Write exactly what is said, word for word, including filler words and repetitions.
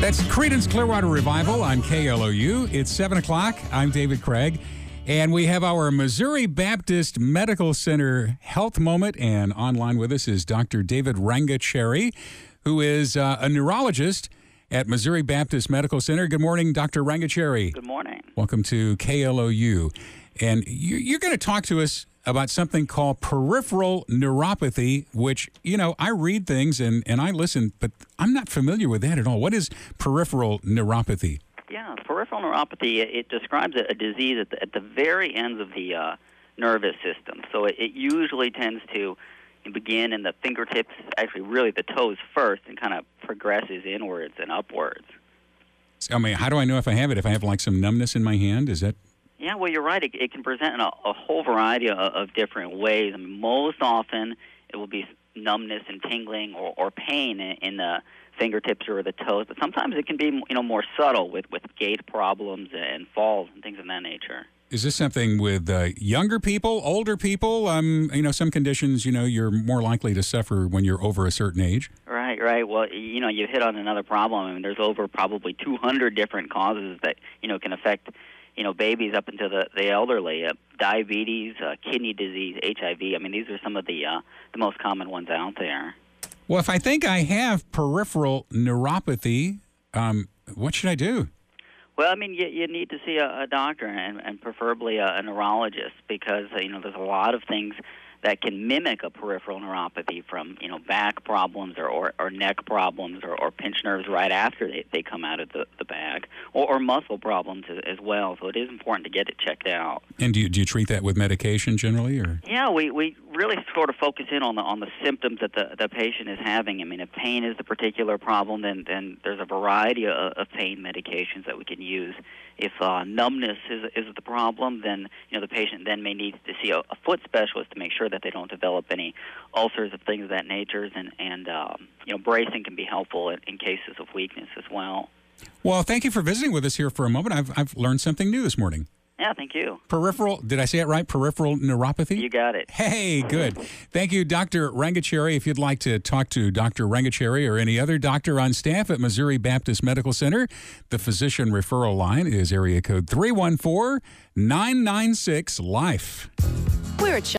That's Creedence Clearwater Revival on K L O U. It's seven o'clock. I'm David Craig. And we have our Missouri Baptist Medical Center Health Moment. And online with us is Doctor David Rangachari, who is uh, a neurologist at Missouri Baptist Medical Center. Good morning, Doctor Rangachari. Good morning. Welcome to K L O U. And you, you're going to talk to us about something called peripheral neuropathy, which, you know, I read things and, and I listen, but I'm not familiar with that at all. What is peripheral neuropathy? Yeah, peripheral neuropathy, it, it describes a, a disease at the, at the very ends of the uh, nervous system. So it, it usually tends to begin in the fingertips, actually really the toes first, and kind of progresses inwards and upwards. I mean, how do I know if I have it? If I have like some numbness in my hand, is that... Yeah, well, you're right. It, it can present in a, a whole variety of, of different ways. I mean, most often, it will be numbness and tingling or, or pain in, in the fingertips or the toes. But sometimes it can be, you know, more subtle with, with gait problems and falls and things of that nature. Is this something with uh, younger people, older people? Um, you know, some conditions, you know, you're more likely to suffer when you're over a certain age. Right, right. Well, you know, you hit on another problem. I mean, there's over probably two hundred different causes that, you know, can affect you know, babies up into the, the elderly, uh, diabetes, uh, kidney disease, H I V. I mean, these are some of the uh, the most common ones out there. Well, if I think I have peripheral neuropathy, um, what should I do? Well, I mean, you, you need to see a, a doctor and, and preferably a, a neurologist because, uh, you know, there's a lot of things that can mimic a peripheral neuropathy from, you know, back problems or, or, or neck problems or, or pinched nerves right after they, they come out of the, the bag or, or muscle problems as, as well. So it is important to get it checked out. And do you, do you treat that with medication generally? Or? Yeah, we, we really sort of focus in on the on the symptoms that the, the patient is having. I mean, if pain is the particular problem, then, then there's a variety of, of pain medications that we can use. If uh, numbness is is the problem, then you know the patient then may need to see a, a foot specialist to make sure that they don't develop any ulcers of things of that nature. And and um, you know bracing can be helpful in, in cases of weakness as well. Well, thank you for visiting with us here for a moment. I've I've learned something new this morning. Yeah, thank you. Peripheral, did I say it right? Peripheral neuropathy? You got it. Hey, good. Thank you, Doctor Rangachari. If you'd like to talk to Doctor Rangachari or any other doctor on staff at Missouri Baptist Medical Center, the physician referral line is area code three one four, nine nine six, LIFE. We're at